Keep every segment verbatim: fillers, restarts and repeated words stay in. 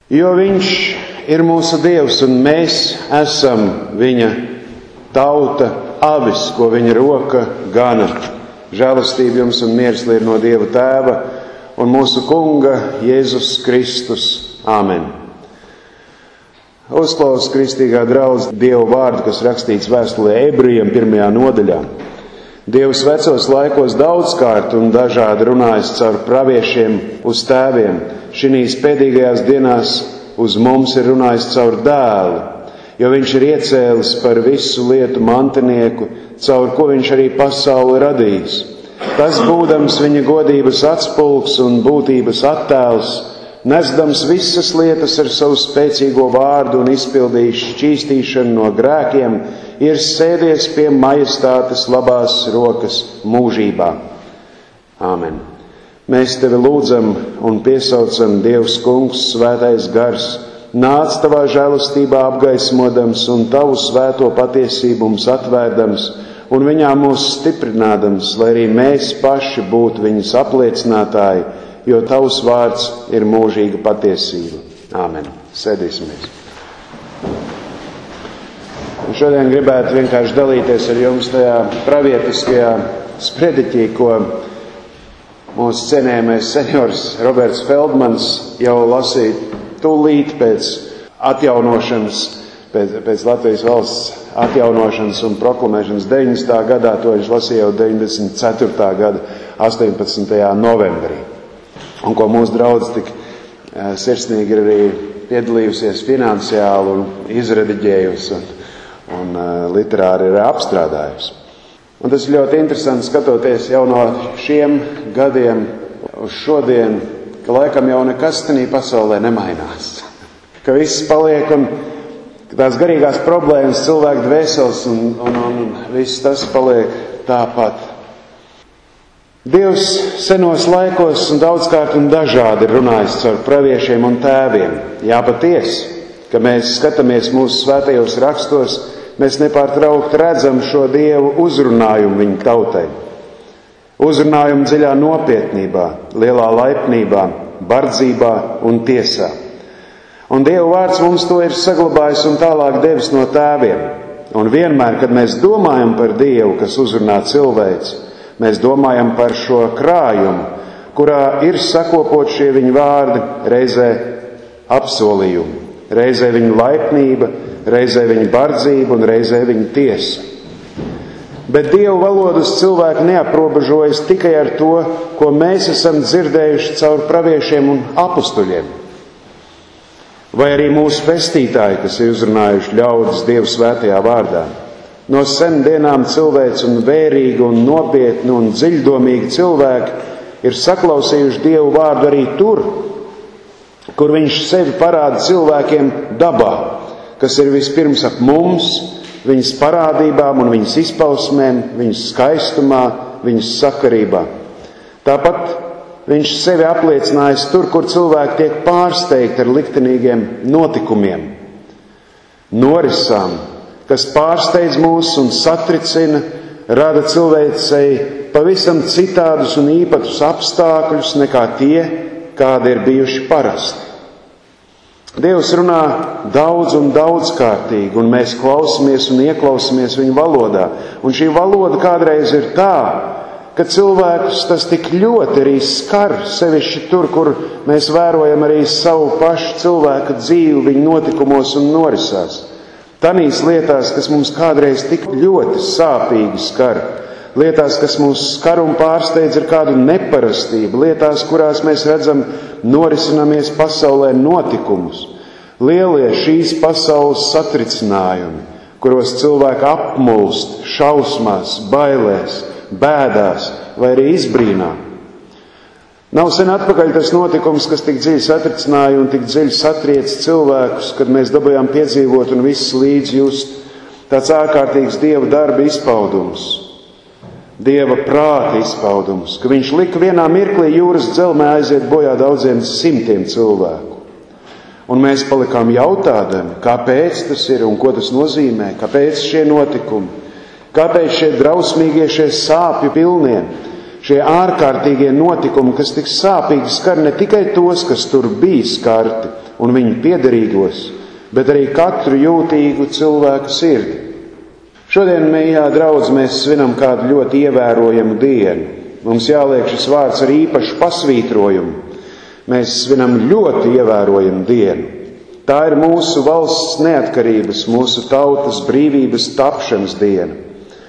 Jo viņš ir mūsu Dievs un mēs esam viņa tauta, avis, ko viņa roka gana. Žēlastība jums un miers ir no Dieva Tēva un mūsu Kunga Jēzus Kristus. Āmen. Uzklaus kristīgā draudze Dievu vārdu, kas rakstīts vēstulē Ebrejiem pirmajā nodaļā. Dievs vecos laikos daudzkārt un dažādi runājis caur praviešiem uz tēviem. Šinīs pēdīgajās dienās uz mums ir runājis caur dēlu, jo viņš ir iecēlis par visu lietu mantinieku, caur ko viņš arī pasauli radījis. Tas būdams viņa godības atspulgs un būtības attēls, nesdams visas lietas ar savu spēcīgo vārdu un izpildījis šķīstīšanu no grēkiem, ir sēdies pie majestātes labās rokas mūžībā. Āmen. Mēs tevi lūdzam un piesaucam, Dievs Kungs, svētais gars, nāc tavā žēlastībā apgaismodams un tavu svēto patiesību mums atvērdams un viņā mūs stiprinādams, lai arī mēs paši būtu viņas apliecinātāji, jo tavs vārds ir mūžīga patiesība. Āmen. Sēdīsimies. Un šodien gribētu vienkārši dalīties ar jums tajā pravietiskajā sprediķī, ko mūsu cienējamais seniors Roberts Feldmans jau lasīja tūlīt pēc atjaunošanas, pēc, pēc Latvijas valsts atjaunošanas un proklamēšanas deviņdesmitā gadā, to viņš lasīja jau deviņdesmit ceturtā gada astoņpadsmitajā novembrī. Un ko mūsu draudze tik sirsnīgi ir arī piedalījusies finansiāli un izrediģējusi un, un literāri ir apstrādājusi. Un tas ir ļoti interesanti skatoties jau no šiem gadiem uz šodien, ka laikam jau nekas tenī pasaulē nemainās. Ka viss paliek un tās garīgās problēmas, cilvēku dvēseles un, un, un viss tas paliek tāpat. Dievs senos laikos un daudzkārt un dažādi ir runājis caur praviešiem un tēviem. Jā, patiesi, ka mēs skatāmies mūsu svētajos rakstos, mēs nepārtraukti redzam šo Dievu uzrunājumu viņa tautai. Uzrunājumu dziļā nopietnībā, lielā laipnībā, bardzībā un tiesā. Un Dieva vārds mums to ir saglabājis un tālāk devis no tēviem. Un vienmēr, kad mēs domājam par Dievu, kas uzrunā cilvēci, mēs domājam par šo krājumu, kurā ir sakopot šie viņa vārdi, reizē apsolījumi, reizē viņa laipnība, reizē viņa bardzība un reizē viņa tiesa. Bet Dieva valodas cilvēki neaprobežojas tikai ar to, ko mēs esam dzirdējuši caur praviešiem un apustuļiem. Vai arī mūsu pestītāji, kas ir uzrunājuši ļaudis Dieva svētajā vārdā. No sen dienām cilvēks un vērīgi un nopietni un dziļdomīgi cilvēki ir saklausījuši Dievu vārdu arī tur, kur viņš sevi parāda cilvēkiem dabā, kas ir vispirms ap mums, viņas parādībām un viņas izpausmēm, viņas skaistumā, viņas sakarībā. Tāpat viņš sevi apliecinājis tur, kur cilvēki tiek pārsteigti ar liktenīgiem notikumiem, norisām, kas pārsteidz mūs un satricina, rada cilvēcei pavisam citādus un īpatus apstākļus nekā tie, kādi ir bijuši parasti. Dievs runā daudz un daudzkārtīgi, un mēs klausamies un ieklausamies viņa valodā. Un šī valoda kādreiz ir tā, ka cilvēkus tas tik ļoti arī skar, sevišķi tur, kur mēs vērojam arī savu pašu cilvēku dzīvi, viņa notikumos un norisās. Tanīs lietās, kas mums kādreiz tik ļoti sāpīgi skar, lietās, kas mūs skar un pārsteidz ar kādu neparastību, lietās, kurās mēs redzam norisinamies pasaulē notikumus, lielie šīs pasaules satricinājumi, kuros cilvēki apmulst, šausmās, bailēs, bēdās vai arī izbrīnā. Nav sen atpakaļ tas notikums, kas tik dziļi satricināja un tik dziļi satriec cilvēkus, kad mēs dabūjām piedzīvot un viss līdz just tāds ārkārtīgs Dieva darba izpaudums, Dieva prāta izpaudums, ka viņš lika vienā mirklī jūras dzelmē aiziet bojā daudziem simtiem cilvēku. Un mēs palikām jautādami, kāpēc tas ir un ko tas nozīmē, kāpēc šie notikumi, kāpēc šie drausmīgie, šie sāpju pilnie, Šie ārkārtīgie notikumi, kas tik sāpīgi skar ne tikai tos, kas tur bija skarti un viņu piederīgos, bet arī katru jūtīgu cilvēku sirdi. Šodien, mīļā draudz, mēs svinam kādu ļoti ievērojamu dienu. Mums jāliek šis vārds ar īpašu pasvītrojumu. Mēs svinam ļoti ievērojamu dienu. Tā ir mūsu valsts neatkarības, mūsu tautas brīvības tapšanas diena.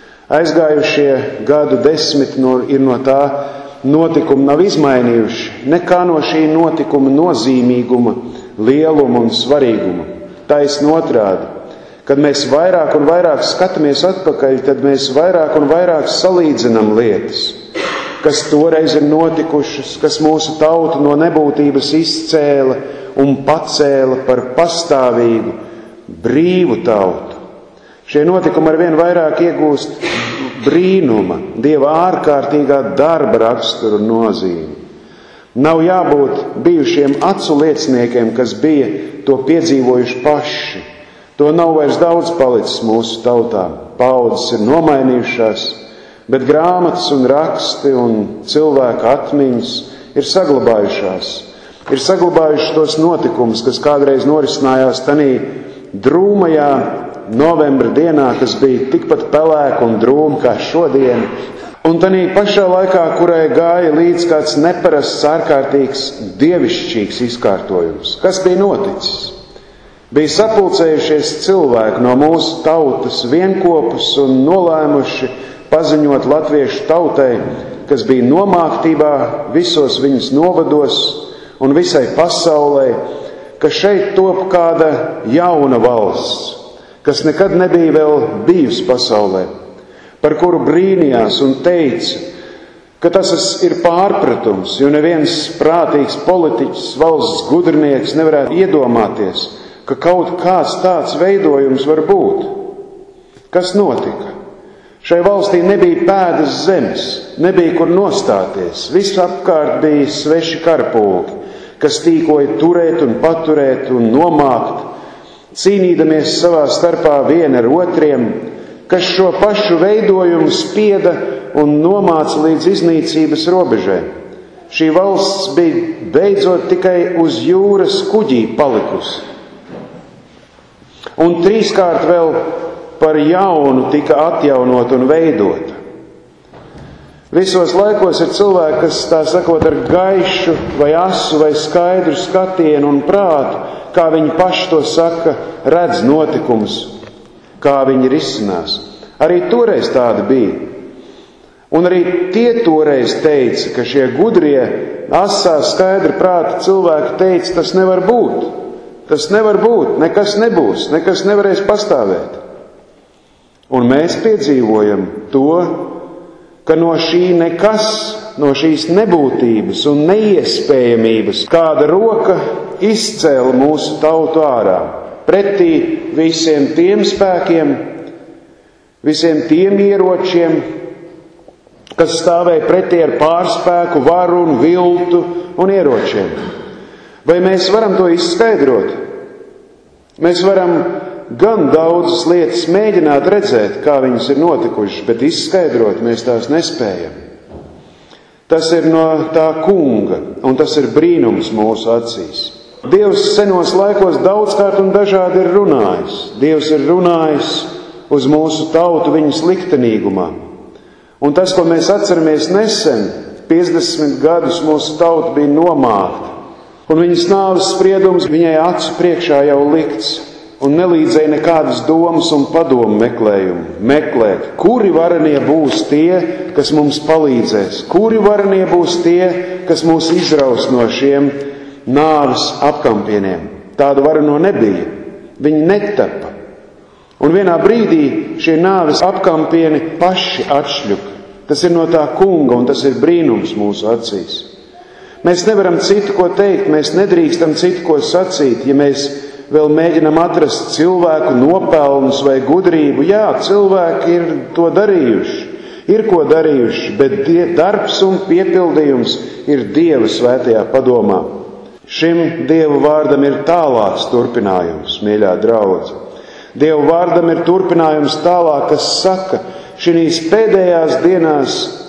Aizgājušie gadu desmit no, ir no tā notikuma nav izmainījuši nekā no šī notikuma nozīmīguma, lieluma un svarīguma. Taisn otrādi, kad mēs vairāk un vairāk skatāmies atpakaļ, tad mēs vairāk un vairāk salīdzinam lietas, kas toreiz ir notikušas, kas mūsu tautu no nebūtības izcēla un pacēla par pastāvīgu, brīvu tautu. Šie notikumi ar vien vairāk iegūst brīnuma, Dieva ārkārtīgā darba raksturu nozīmi. Nav jābūt bijušiem acu lieciniekiem, kas bija to piedzīvojuši paši. To nav vairs daudz palicis mūsu tautā. Paudzes ir nomainījušās, bet grāmatas un raksti un cilvēka atmiņas ir saglabājušās. Ir saglabājuši tos notikumus, kas kādreiz norisinājās tanī drūmajā novembra dienā, kas bija tikpat pelēka un drūma kā šodien, un tanī pašā laikā, kurai gāja līdz kāds neparasts, ārkārtīgs, dievišķīgs izkārtojums. Kas bija noticis? Bija sapulcējušies cilvēki no mūsu tautas vienkopus un nolēmuši paziņot latviešu tautai, kas bija nomāktībā visos viņas novados un visai pasaulē, ka šeit top kāda jauna valsts, kas nekad nebija vēl bijusi pasaulē, par kuru brīnījās un teica, ka tas ir pārpratums, jo neviens prātīgs politiķis, valsts gudrnieks nevarētu iedomāties, ka kaut kāds tāds veidojums var būt. Kas notika? Šai valstī nebija pēdas zemes, nebija kur nostāties, viss apkārt bija sveši karapulki, kas tīkoja turēt un paturēt un nomākt, cīnīdamies savā starpā vien ar otriem, kas šo pašu veidojumu spieda un nomāca līdz iznīcības robežai. Šī valsts bija beidzot tikai uz jūras kuģī palikusi. Un trīskārt vēl par jaunu tika atjaunot un veidota. Visos laikos ir cilvēki, kas, tā sakot, ar gaišu vai asu vai skaidru skatienu un prātu, kā viņi paši to saka, redz notikumus, kā viņi risinās. Arī toreiz tādi bija. Un arī tie toreiz teica, ka šie gudrie, asā, skaidri prāta cilvēki teica, tas nevar būt. Tas nevar būt, nekas nebūs, nekas nevarēs pastāvēt. Un mēs piedzīvojam to, ka no šī nekas, no šīs nebūtības un neiespējamības kāda roka izcēla mūsu tautu ārā, pretī visiem tiem spēkiem, visiem tiem ieročiem, kas stāvēja pretī ar pārspēku, varu un viltu un ieročiem. Vai mēs varam to izskaidrot? Mēs varam gan daudzas lietas mēģināt redzēt, kā viņas ir notikušas, bet izskaidrot mēs tās nespējam. Tas ir no tā kunga, un tas ir brīnums mūsu acīs. Dievs senos laikos daudzkārt un dažādi ir runājis. Dievs ir runājis uz mūsu tautu viņas liktenīgumā. Un tas, ko mēs atceramies nesen, piecdesmit gadus mūsu tauta bija nomākta, un viņas nāves spriedums viņai acu priekšā jau likts. Un nelīdzēja nekādas domas un padomu meklējumu. Meklēt, kuri varenie būs tie, kas mums palīdzēs, kuri varenie būs tie, kas mūs izraus no šiem nāves apkampieniem. Tādu vareno nebija. Viņi netapa. Un vienā brīdī šie nāves apkampieni paši atšļuka. Tas ir no tā kunga, un tas ir brīnums mūsu acīs. Mēs nevaram citu ko teikt, mēs nedrīkstam citu ko sacīt, ja mēs vēl mēģinam atrast cilvēku nopelnus vai gudrību. Jā, cilvēki ir to darījuši, ir ko darījuši, bet darbs un piepildījums ir Dieva svētajā padomā. Šim Dievu vārdam ir tālāks turpinājums, mīļā draudze. Dievu vārdam ir turpinājums tālāk, kas saka, šīs pēdējās dienās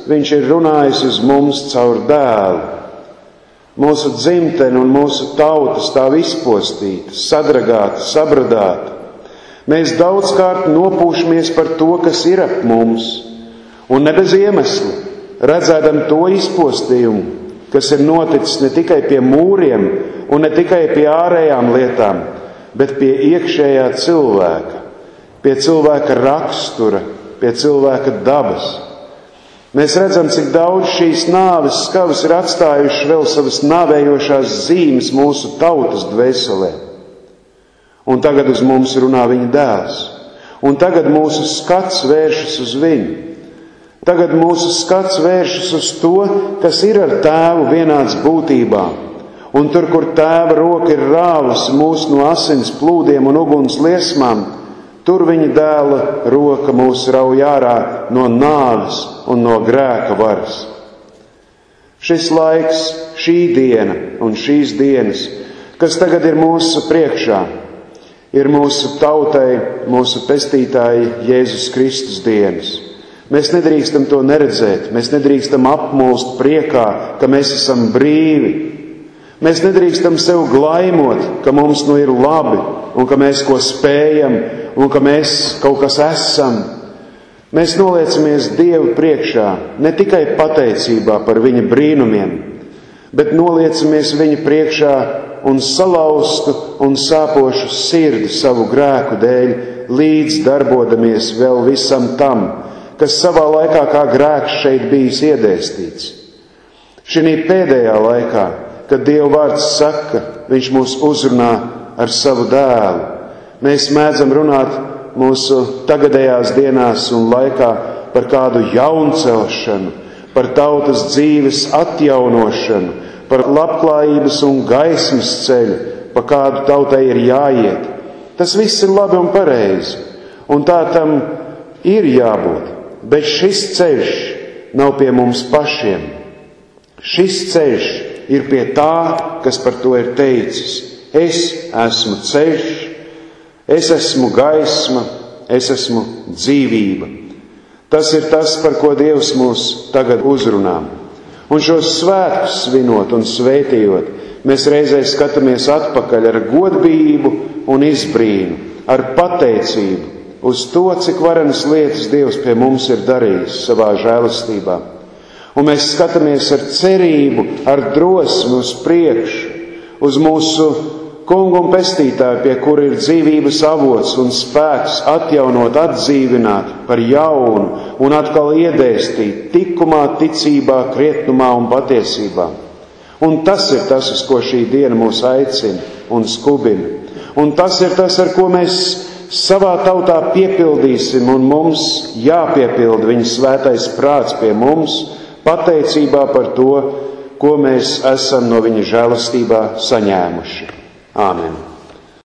viņš ir runājis uz mums caur dēlu. Mūsu dzimtene un mūsu tauta stāv izpostīta, sadragāta, sabradāta. Mēs daudzkārt nopūšamies par to, kas ir ap mums, un ne bez iemesla, redzēdam to izpostījumu, kas ir noticis ne tikai pie mūriem un ne tikai pie ārējām lietām, bet pie iekšējā cilvēka, pie cilvēka rakstura, pie cilvēka dabas. Mēs redzam, cik daudz šīs nāves skavas ir atstājušas vēl savas nāvējošās zīmes mūsu tautas dvēselē. Un tagad uz mums runā viņa dēls. Un tagad mūsu skats vēršas uz viņu. Tagad mūsu skats vēršas uz to, kas ir ar tēvu vienāds būtībā. Un tur, kur tēva roka ir rāvusi mūs no asins plūdiem un uguns liesmām, tur viņa dēla roka mūs rauj ārā no nāves un no grēka varas. Šis laiks, šī diena un šīs dienas, kas tagad ir mūsu priekšā, ir mūsu tautai, mūsu pestītāji Jēzus Kristus dienas. Mēs nedrīkstam to neredzēt, mēs nedrīkstam apmulst priekā, ka mēs esam brīvi. Mēs nedrīkstam sev glaimot, ka mums nu ir labi un ka mēs ko spējam un ka mēs kaut kas esam. Mēs noliecamies Dievu priekšā ne tikai pateicībā par viņa brīnumiem, bet noliecamies viņa priekšā un salauztu un sāpošu sirdi savu grēku dēļ, līdz darbodamies vēl visam tam, kas savā laikā kā grēks šeit bijis iedēstīts. Šī pēdējā laikā, kad Dieva vārds saka, viņš mūs uzrunā ar savu dēlu, mēs mēdzam runāt mūsu tagadējās dienās un laikā par kādu jauncelšanu, par tautas dzīves atjaunošanu, par labklājības un gaismas ceļu, pa kādu tautai ir jāiet. Tas viss ir labi un pareizi, un tā tam ir jābūt, bet šis ceļš nav pie mums pašiem. Šis ceļš ir pie tā, kas par to ir teicis. Es esmu ceļš, es esmu gaisma, es esmu dzīvība. Tas ir tas, par ko Dievs mūs tagad uzrunā. Un šos svētkus svinot un svētījot, mēs reizē skatāmies atpakaļ ar godbību un izbrīnu, ar pateicību uz to, cik varenas lietas Dievs pie mums ir darījis savā žēlastībā. Un mēs skatāmies ar cerību, ar drosmi uz priekšu, uz mūsu kungu un pestītāju, pie kura ir dzīvības avots un spēks atjaunot, atdzīvināt par jaunu un atkal iedēstīt tikumā, ticībā, krietnumā un patiesībā. Un tas ir tas, uz ko šī diena mūs aicina un skubina. Un tas ir tas, ar ko mēs savā tautā piepildīsim, un mums jāpiepilda viņa svētais prāts pie mums, pateicībā par to, ko mēs esam no viņa žēlastībā saņēmuši. Āmen.